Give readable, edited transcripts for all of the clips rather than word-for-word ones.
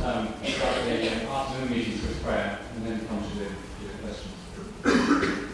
start the afternoon meetings with prayer and then come to the questions.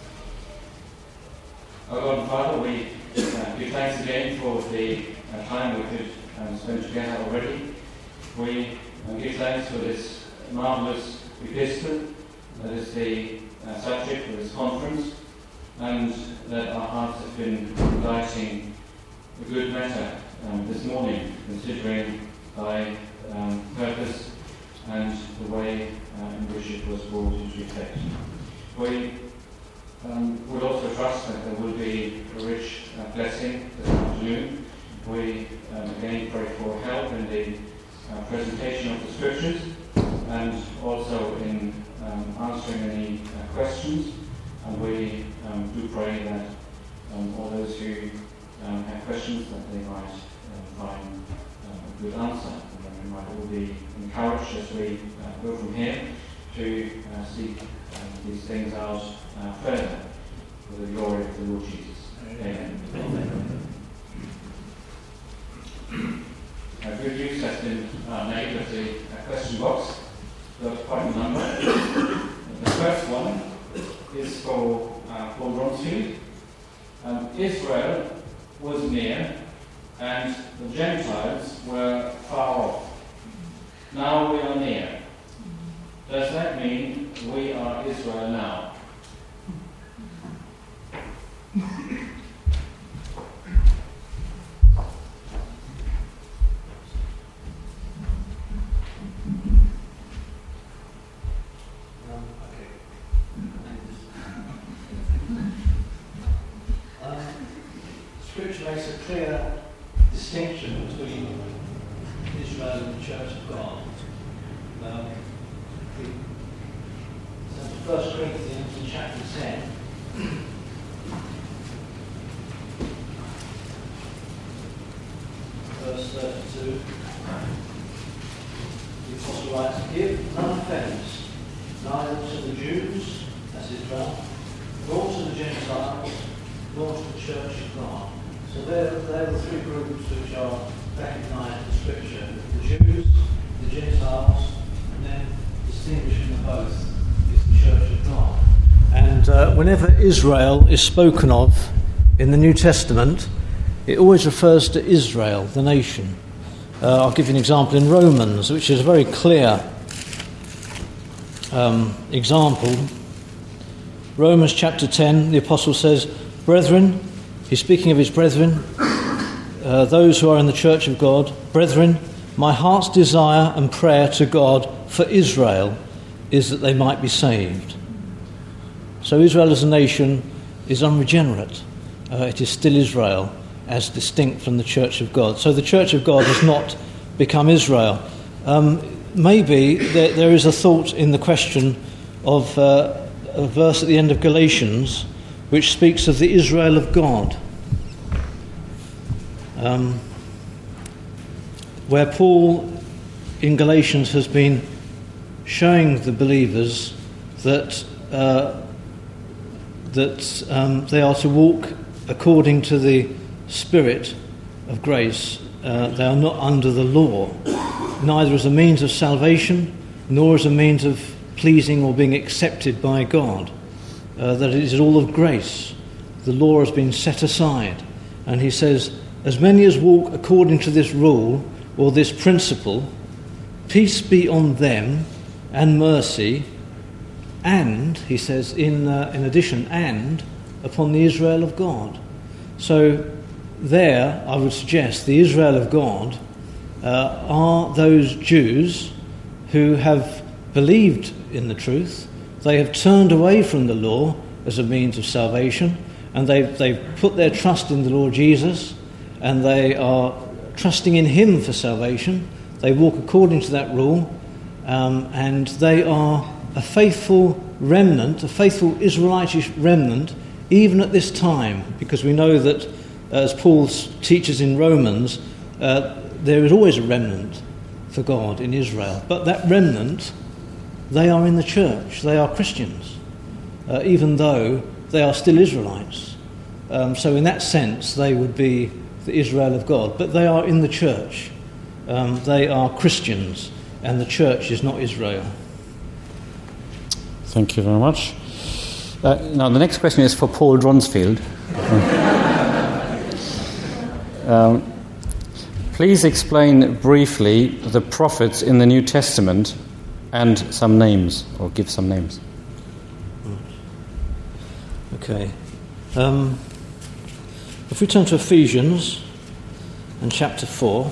Our God and Father, we give thanks again for the time we could spend together already. We give thanks for this marvellous epistle that is the subject of this conference, and that our hearts have been inviting a good matter this morning, considering thy purpose and the way in which it was brought into effect. We would also trust that there will be a rich blessing this afternoon. We again pray for help in the presentation of the Scriptures and also in answering any questions. And we do pray that all those who have questions, that they might find a good answer, and that we might all be encouraged as we go from here to seek these things out further for the glory of the Lord Jesus. Amen. Good use has been made of the question box. There are quite a number. The first one is for Paul Bronsfield. Israel was near and the Gentiles were far off. Now we are near. Does that mean we are Israel now? Scripture makes a clear distinction between Israel and the Church of God. So 1 Corinthians in chapter 10, verse 32, the Apostle writes, "Give none offence, neither to the Jews," that's Israel, "nor to the Gentiles, nor to the Church of God." So they're the three groups which are recognised in Scripture: the Jews, the Gentiles, and then distinguishing them both is the Church of God. And whenever Israel is spoken of in the New Testament, it always refers to Israel, the nation. I'll give you an example in Romans, which is a very clear example. Romans chapter 10, the Apostle says, "Brethren," he's speaking of his brethren, those who are in the Church of God, "Brethren, my heart's desire and prayer to God for Israel is that they might be saved." So Israel as a nation is unregenerate. It is still Israel, as distinct from the Church of God. So the Church of God has not become Israel. Maybe there is a thought in the question of a verse at the end of Galatians which speaks of the Israel of God, where Paul in Galatians has been showing the believers that they are to walk according to the Spirit of grace. They are not under the law, neither as a means of salvation nor as a means of pleasing or being accepted by God. That it is all of grace. The law has been set aside. And he says, as many as walk according to this rule or this principle, peace be on them and mercy, and, he says in addition, and upon the Israel of God. So there, I would suggest, the Israel of God are those Jews who have believed in the truth. They have turned away from the law as a means of salvation, and they've put their trust in the Lord Jesus, and they are trusting in him for salvation. They walk according to that rule, and they are a faithful remnant, a faithful Israelitish remnant, even at this time, because we know that, as Paul teaches in Romans, there is always a remnant for God in Israel. But that remnant, they are in the church, they are Christians, even though they are still Israelites. So in that sense, they would be the Israel of God, but they are in the church. They are Christians. and the church is not Israel. Thank you very much. Now, the next question is for Paul Dronsfield. Please explain briefly the prophets in the New Testament and some names, or give some names. Okay. If we turn to Ephesians and chapter 4,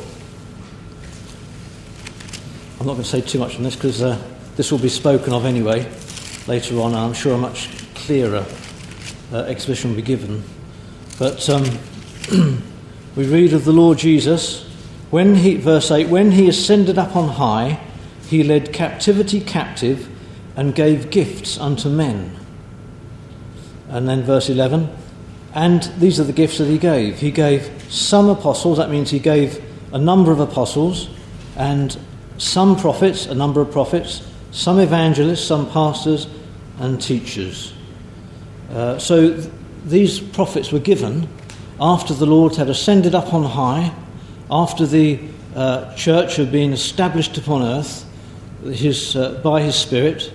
I'm not going to say too much on this because this will be spoken of anyway later on. I'm sure a much clearer exposition will be given. But we read of the Lord Jesus, verse 8, when he ascended up on high, he led captivity captive and gave gifts unto men. And then verse 11, and these are the gifts that he gave. He gave some apostles, that means he gave a number of apostles, and some prophets, a number of prophets, some evangelists, some pastors, and teachers. So these prophets were given after the Lord had ascended up on high, after the church had been established upon earth by his Spirit.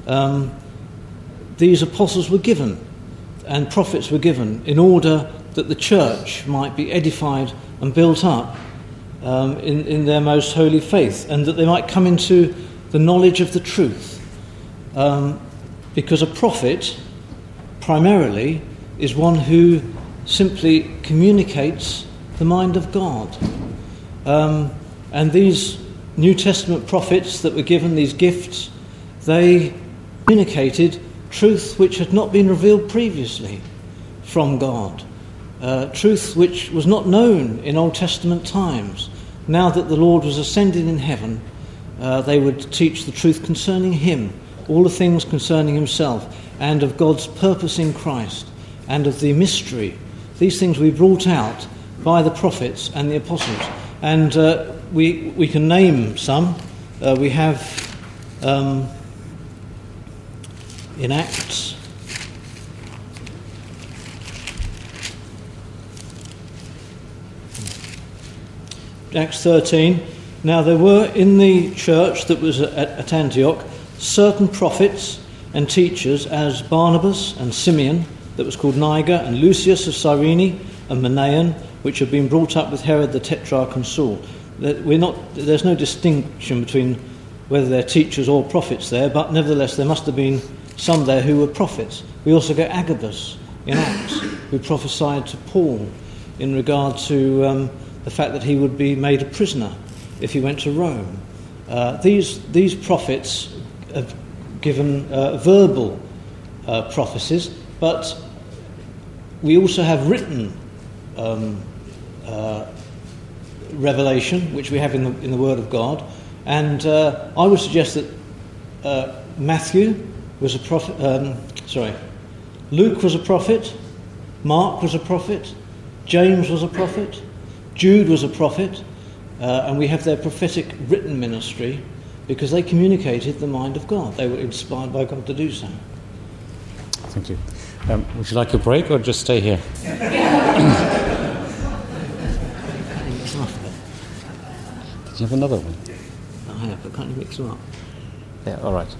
These apostles were given and prophets were given in order that the church might be edified and built up in their most holy faith, and that they might come into the knowledge of the truth. Because a prophet, primarily, is one who simply communicates the mind of God. And these New Testament prophets that were given these gifts, they communicated truth which had not been revealed previously from God. Truth which was not known in Old Testament times. Now that the Lord was ascended in heaven, they would teach the truth concerning him, all the things concerning himself, and of God's purpose in Christ, and of the mystery. These things we brought out by the prophets and the apostles. And we can name some. We have in Acts, Acts 13. Now there were in the church that was at Antioch certain prophets and teachers, as Barnabas and Simeon, that was called Niger, and Lucius of Cyrene, and Manaen, which had been brought up with Herod the Tetrarch and Saul. There's no distinction between whether they're teachers or prophets there, but nevertheless there must have been some there who were prophets. We also get Agabus in Acts, who prophesied to Paul in regard to the fact that he would be made a prisoner if he went to Rome. These prophets have given verbal prophecies, but we also have written revelation, which we have in the Word of God. And I would suggest that Matthew was a prophet. Luke was a prophet. Mark was a prophet. James was a prophet. Jude was a prophet. And we have their prophetic written ministry because they communicated the mind of God. They were inspired by God to do so. Thank you. Would you like a break or just stay here? Did you have another one? I have, but can't you mix them up? Yeah, all right.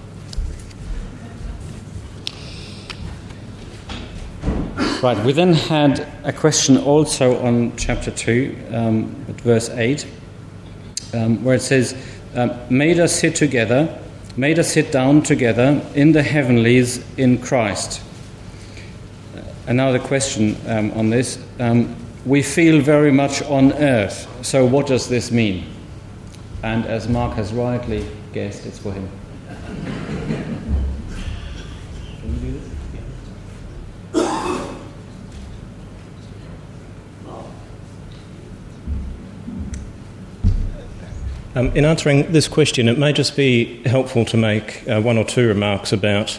Right, we then had a question also on chapter 2, at verse 8, where it says, made us sit down together in the heavenlies in Christ. And now the question on this, we feel very much on earth, so what does this mean? And as Mark has rightly guessed, it's for him. In answering this question, it may just be helpful to make one or two remarks about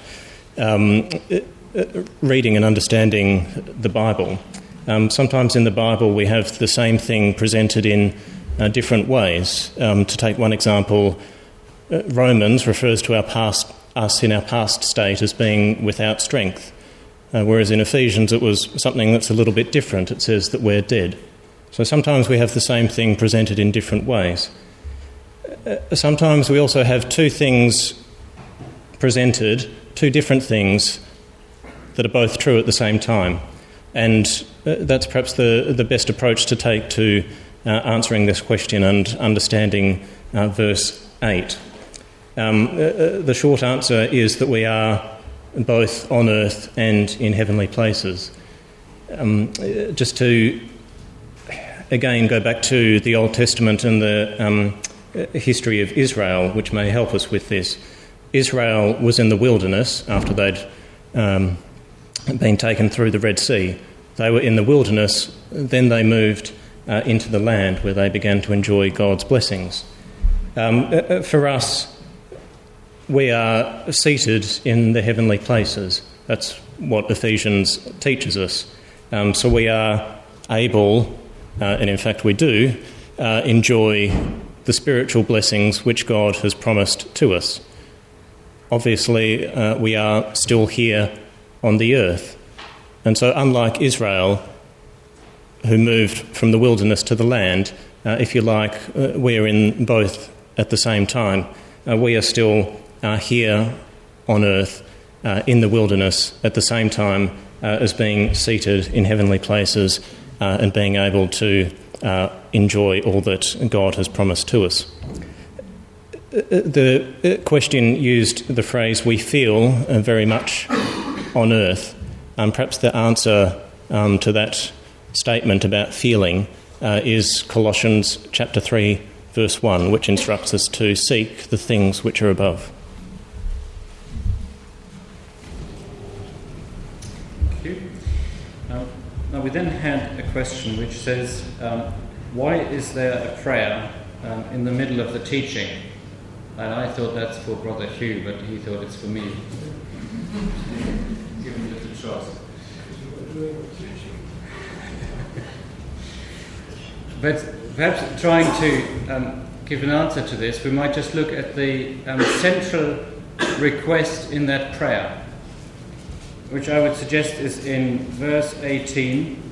reading and understanding the Bible. Sometimes in the Bible we have the same thing presented in different ways. To take one example, Romans refers to us in our past state as being without strength, whereas in Ephesians it was something that's a little bit different. It says that we're dead. So sometimes we have the same thing presented in different ways. sometimes we also have two things presented, two different things that are both true at the same time. And that's perhaps the best approach to take to answering this question and understanding verse 8. The short answer is that we are both on earth and in heavenly places. Just to again go back to the Old Testament and the history of Israel, which may help us with this. Israel was in the wilderness after they'd been taken through the Red Sea. They were in the wilderness, then they moved into the land where they began to enjoy God's blessings. For us, we are seated in the heavenly places. That's what Ephesians teaches us. So we are able, and in fact we do, enjoy the spiritual blessings which God has promised to us. Obviously, we are still here on the earth. And so unlike Israel, who moved from the wilderness to the land, if you like, we're in both at the same time. We are still here on earth in the wilderness at the same time as being seated in heavenly places and being able to enjoy all that God has promised to us. The question used the phrase, we feel very much on earth. Perhaps the answer to that statement about feeling is Colossians chapter 3, verse 1, which instructs us to seek the things which are above. Thank you. Now we then had a question which says, why is there a prayer in the middle of the teaching? And I thought that's for Brother Hugh, but he thought it's for me. Give him just a choice. But perhaps trying to give an answer to this, we might just look at the central request in that prayer, which I would suggest is in verse 18.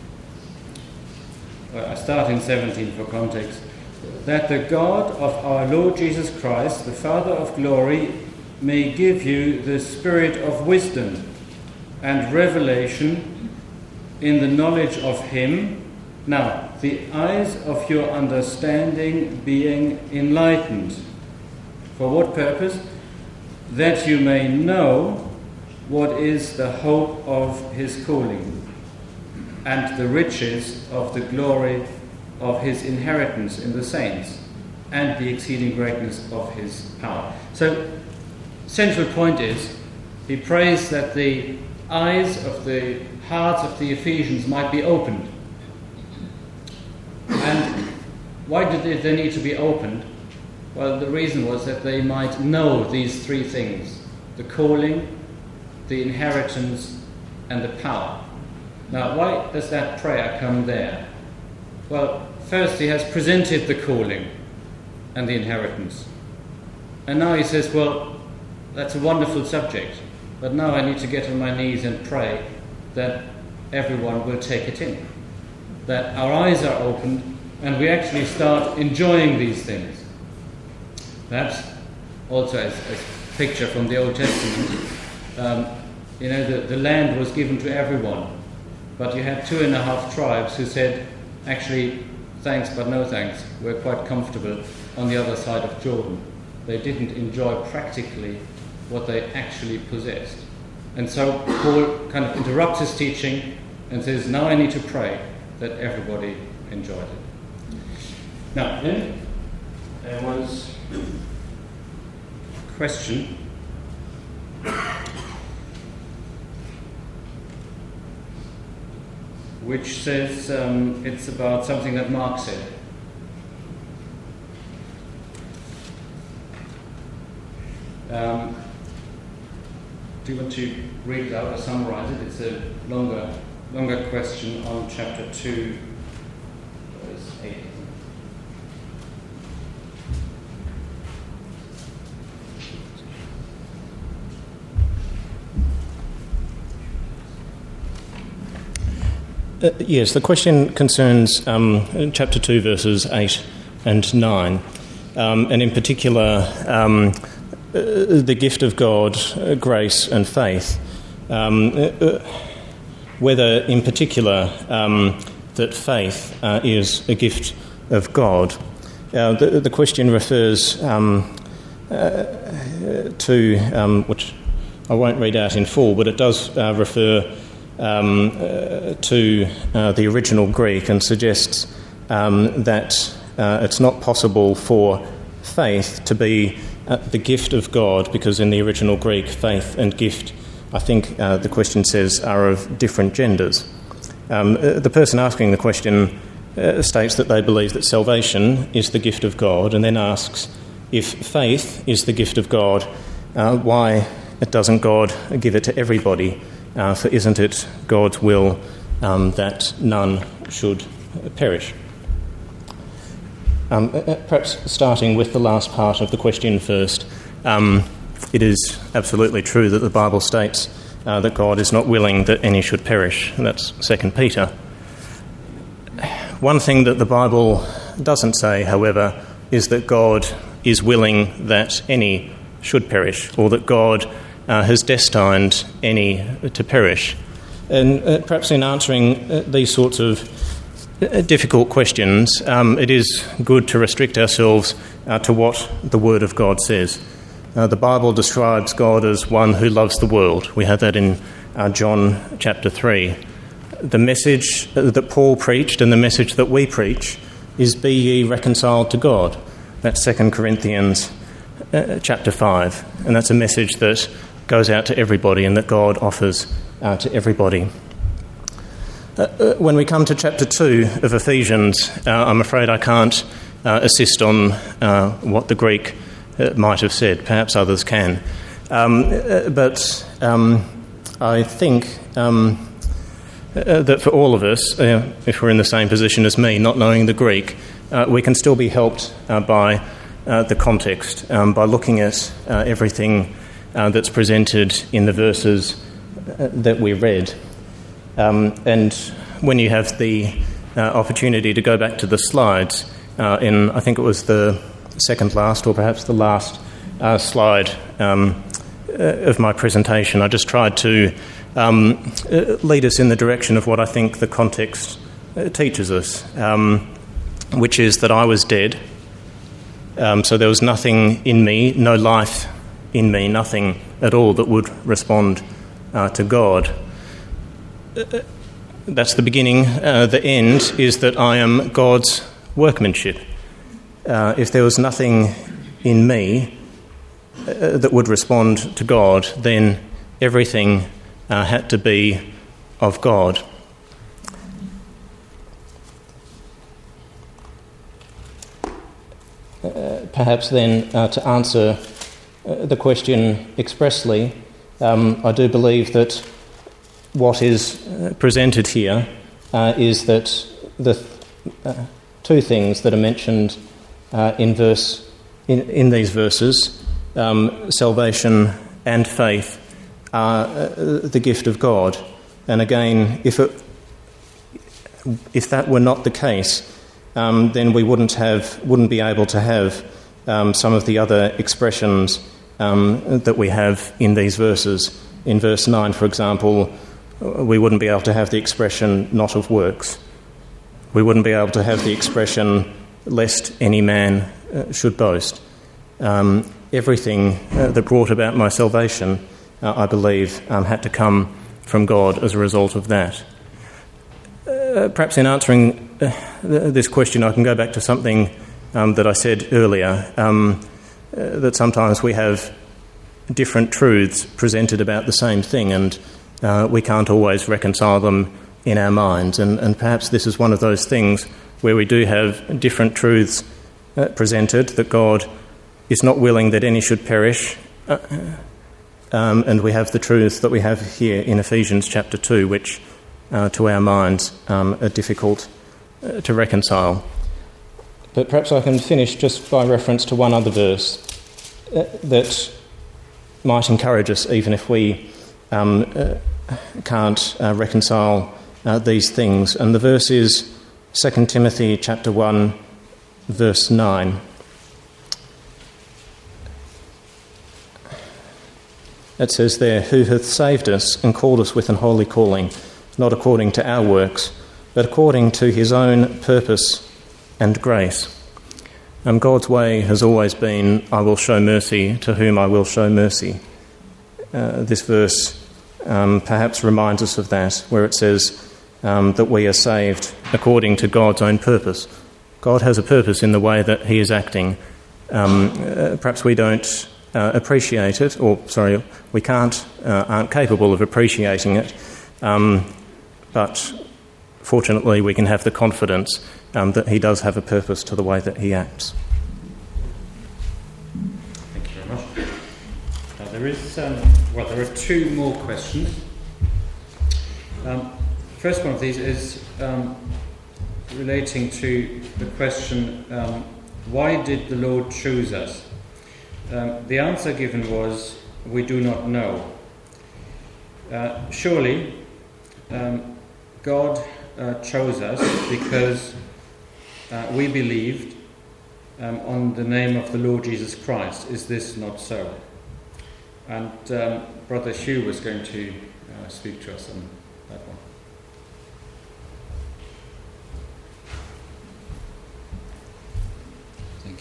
Well, I start in 17 for context. That the God of our Lord Jesus Christ, the Father of glory, may give you the spirit of wisdom and revelation in the knowledge of Him. Now, the eyes of your understanding being enlightened. For what purpose? That you may know what is the hope of His calling and the riches of the glory of His inheritance in the saints and the exceeding greatness of His power. So, central point is, he prays that the eyes of the hearts of the Ephesians might be opened. And why did they need to be opened? Well, the reason was that they might know these three things: the calling, the inheritance, and the power. Now, why does that prayer come there? Well, first he has presented the calling and the inheritance. And now he says, well, that's a wonderful subject, but now I need to get on my knees and pray that everyone will take it in, that our eyes are opened and we actually start enjoying these things. Perhaps also as a picture from the Old Testament, the land was given to everyone, but you had 2.5 tribes who said, actually, thanks but no thanks, we're quite comfortable on the other side of Jordan. They didn't enjoy practically what they actually possessed. And so Paul kind of interrupts his teaching and says, now I need to pray that everybody enjoyed it. Now, then there was a question. Which says it's about something that Mark said. Do you want to read it out or summarize it? It's a longer question on chapter 2, verse 8. Yes, the question concerns chapter 2, verses 8 and 9. and in particular the gift of God, grace and faith, whether in particular that faith is a gift of God. The question refers to, which I won't read out in full, but it does refer to the original Greek and suggests that it's not possible for faith to be the gift of God, because in the original Greek, faith and gift, I think the question says, are of different genders. The person asking the question states that they believe that salvation is the gift of God, and then asks, if faith is the gift of God, why doesn't God give it to everybody? For isn't it God's will that none should perish? Perhaps starting with the last part of the question first, it is absolutely true that the Bible states that God is not willing that any should perish, and that's 2 Peter. One thing that the Bible doesn't say, however, is that God is willing that any should perish, or that God has destined any to perish. And perhaps in answering these sorts of difficult questions, it is good to restrict ourselves to what the Word of God says. The Bible describes God as one who loves the world. We have that in John chapter 3. The message that Paul preached and the message that we preach is, be ye reconciled to God. That's 2 Corinthians chapter 5. And that's a message that goes out to everybody and that God offers to everybody. When we come to chapter 2 of Ephesians, I'm afraid I can't assist on what the Greek might have said. Perhaps others can. But I think that for all of us, if we're in the same position as me, not knowing the Greek, we can still be helped by the context, by looking at everything that's presented in the verses that we read. And when you have the opportunity to go back to the slides, in I think it was the second last or perhaps the last slide of my presentation, I just tried to lead us in the direction of what I think the context teaches us, which is that I was dead. So there was nothing in me, no life in me, nothing at all that would respond to God. That's the beginning. The end is that I am God's workmanship. If there was nothing in me that would respond to God, then everything had to be of God. Perhaps then to answer the question expressly, I do believe that what is presented here is that the two things that are mentioned in these verses, salvation and faith, are the gift of God. And again, if that were not the case, then we wouldn't be able to have some of the other expressions that we have in these verses. In verse 9, for example, we wouldn't be able to have the expression not of works. We wouldn't be able to have the expression lest any man should boast. Everything that brought about my salvation, I believe, had to come from God as a result of that. Perhaps in answering this question, I can go back to something that I said earlier, that sometimes we have different truths presented about the same thing, and we can't always reconcile them in our minds. And perhaps this is one of those things where we do have different truths presented, that God is not willing that any should perish, and we have the truths that we have here in Ephesians chapter 2, which to our minds are difficult to reconcile. But perhaps I can finish just by reference to one other verse that might encourage us, even if we can't reconcile these things. And the verse is 2 Timothy chapter 1, verse 9. it says there, who hath saved us and called us with an holy calling, not according to our works, but according to his own purpose and grace. God's way has always been, I will show mercy to whom I will show mercy. This verse perhaps reminds us of that, where it says that we are saved according to God's own purpose. God has a purpose in the way that he is acting. Perhaps we don't appreciate it, we aren't capable of appreciating it, but fortunately we can have the confidence that he does have a purpose to the way that he acts. Thank you very much. There are two more questions. First one of these is relating to the question, why did the Lord choose us? The answer given was, we do not know. Surely God chose us because we believed on the name of the Lord Jesus Christ. Is this not so? And Brother Hugh was going to speak to us on that one. Thank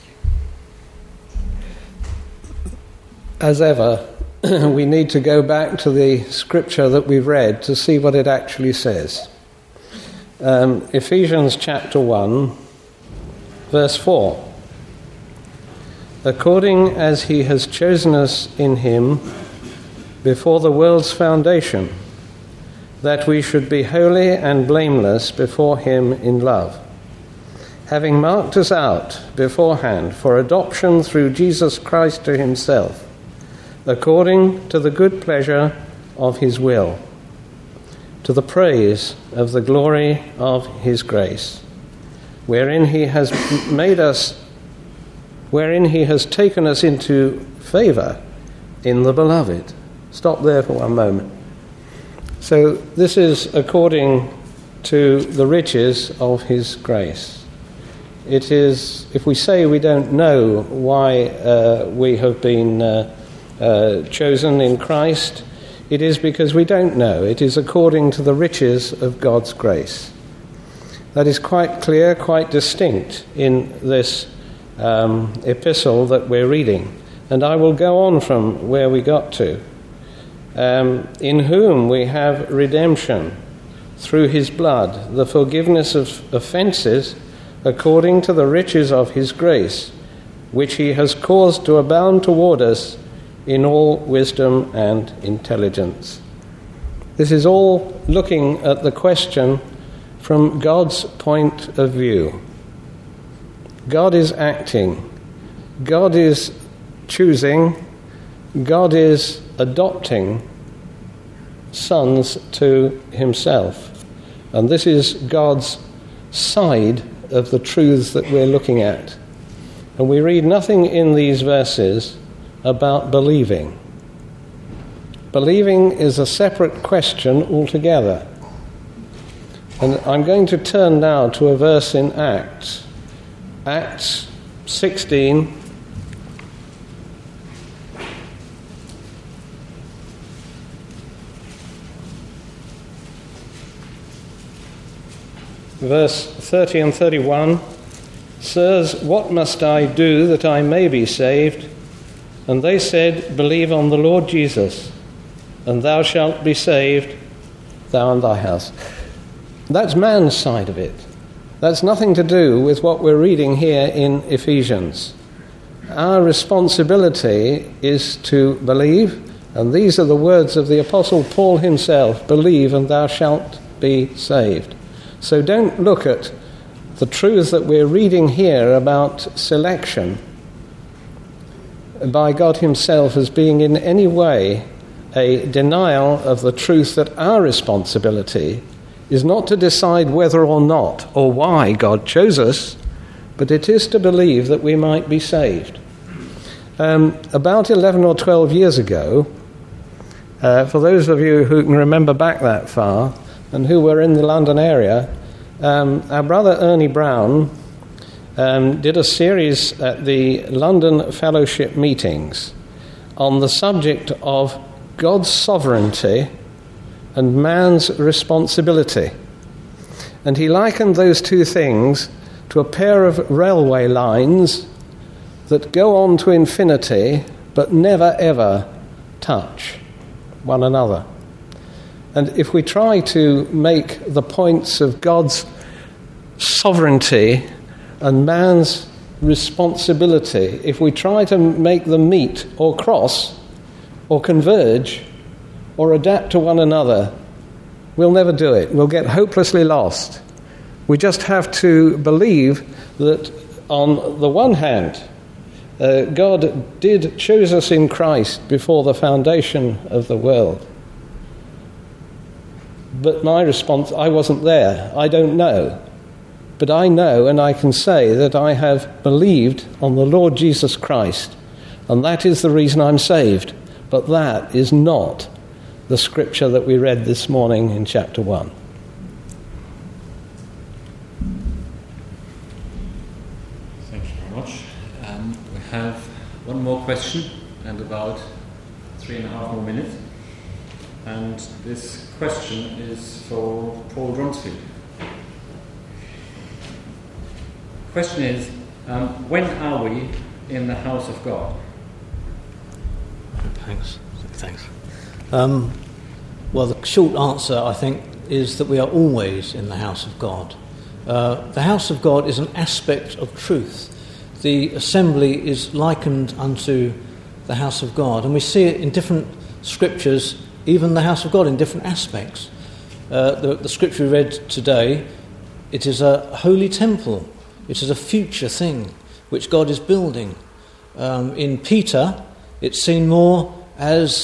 you. As ever, we need to go back to the scripture that we've read to see what it actually says. Ephesians chapter 1, verse 4. According as he has chosen us in him before the world's foundation, that we should be holy and blameless before him in love, having marked us out beforehand for adoption through Jesus Christ to himself, according to the good pleasure of his will, to the praise of the glory of his grace, wherein he has taken us into favour in the beloved. Stop there for one moment. So this is according to the riches of his grace. It is, if we say we don't know why we have been chosen in Christ, it is because we don't know. It is according to the riches of God's grace. That is quite clear, quite distinct in this epistle that we're reading. And I will go on from where we got to. In whom we have redemption through his blood, the forgiveness of offences, according to the riches of his grace, which he has caused to abound toward us in all wisdom and intelligence. This is all looking at the question from God's point of view. God is acting. God is choosing. God is adopting sons to himself. And this is God's side of the truths that we're looking at. And we read nothing in these verses about believing. Believing is a separate question altogether. And I'm going to turn now to a verse in Acts. Acts 16. Verse 30 and 31. Sirs, what must I do that I may be saved? And they said, believe on the Lord Jesus, and thou shalt be saved, thou and thy house. That's man's side of it. That's nothing to do with what we're reading here in Ephesians. Our responsibility is to believe, and these are the words of the Apostle Paul himself, believe and thou shalt be saved. So don't look at the truth that we're reading here about selection by God himself as being in any way a denial of the truth that our responsibility is not to decide whether or not or why God chose us, but it is to believe that we might be saved. About 11 or 12 years ago, for those of you who can remember back that far and who were in the London area, our brother Ernie Brown did a series at the London Fellowship meetings on the subject of God's sovereignty and man's responsibility. And he likened those two things to a pair of railway lines that go on to infinity but never ever touch one another. And if we try to make the points of God's sovereignty and man's responsibility, if we try to make them meet or cross or converge or adapt to one another, we'll never do it. We'll get hopelessly lost. We just have to believe that on the one hand, God did choose us in Christ before the foundation of the world. But my response, I wasn't there. I don't know. But I know and I can say that I have believed on the Lord Jesus Christ, and that is the reason I'm saved. But that is not the scripture that we read this morning in chapter 1. Thank you very much. We have one more question and about 3.5 more minutes. And this question is for Paul Dronsfield. The question is, when are we in the house of God? Thanks. Well, the short answer, I think, is that we are always in the house of God. The house of God is an aspect of truth. The assembly is likened unto the house of God, and we see it in different scriptures, even the house of God in different aspects. The scripture we read today, it is a holy temple. It is a future thing which God is building. In Peter, it's seen more as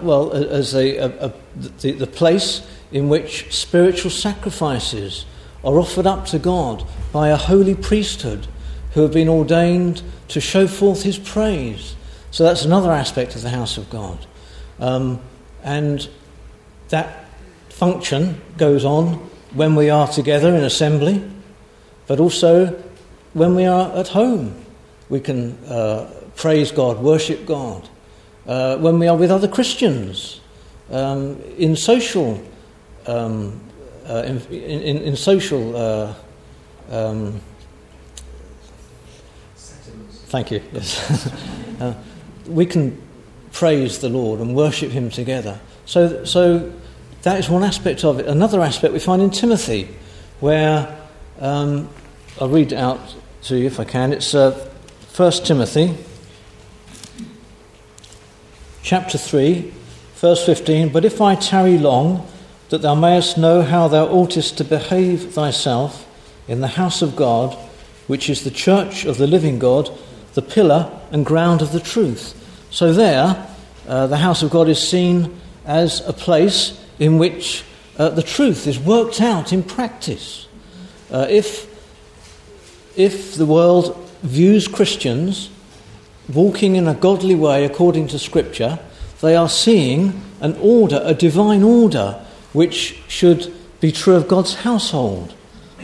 the place in which spiritual sacrifices are offered up to God by a holy priesthood who have been ordained to show forth his praise. So that's another aspect of the house of God. And that function goes on when we are together in assembly, but also when we are at home. We can praise God, worship God. When we are with other Christians, in social, in social. Thank you. Yes, we can praise the Lord and worship Him together. So that is one aspect of it. Another aspect we find in Timothy, where I'll read it out to you if I can. It's 1 Timothy. Chapter 3, verse 15, "But if I tarry long, that thou mayest know how thou oughtest to behave thyself in the house of God, which is the church of the living God, the pillar and ground of the truth." So there, the house of God is seen as a place in which the truth is worked out in practice. If the world views Christians walking in a godly way according to Scripture, they are seeing an order, a divine order, which should be true of God's household.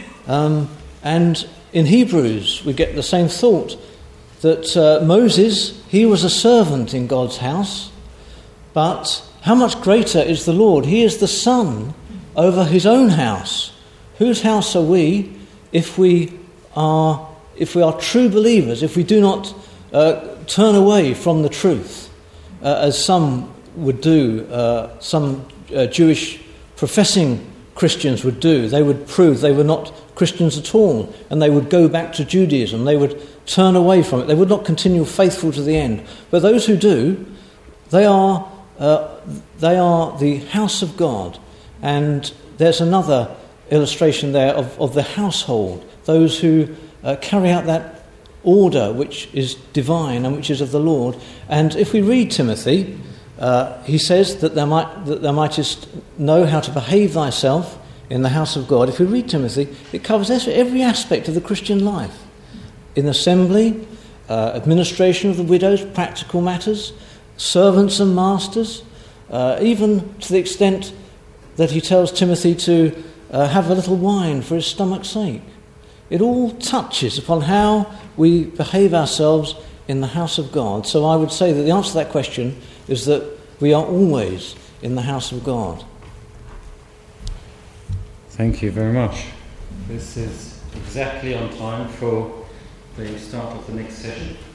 And in Hebrews, we get the same thought, that Moses, he was a servant in God's house, but how much greater is the Lord? He is the son over his own house. Whose house are we if we are true believers, if we do not turn away from the truth, as some would do, some Jewish professing Christians would do? They would prove they were not Christians at all, and they would go back to Judaism. They would turn away from it. They would not continue faithful to the end. But those who do, they are the house of God. And there's another illustration there of the household, those who carry out that order which is divine and which is of the Lord. And if we read Timothy, he says that thou mightest know how to behave thyself in the house of God. If we read Timothy, it covers every aspect of the Christian life. In assembly, administration of the widows, practical matters, servants and masters, even to the extent that he tells Timothy to have a little wine for his stomach's sake. It all touches upon how we behave ourselves in the house of God. So I would say that the answer to that question is that We are always in the house of God. Thank you very much. This is exactly on time for the start of the next session.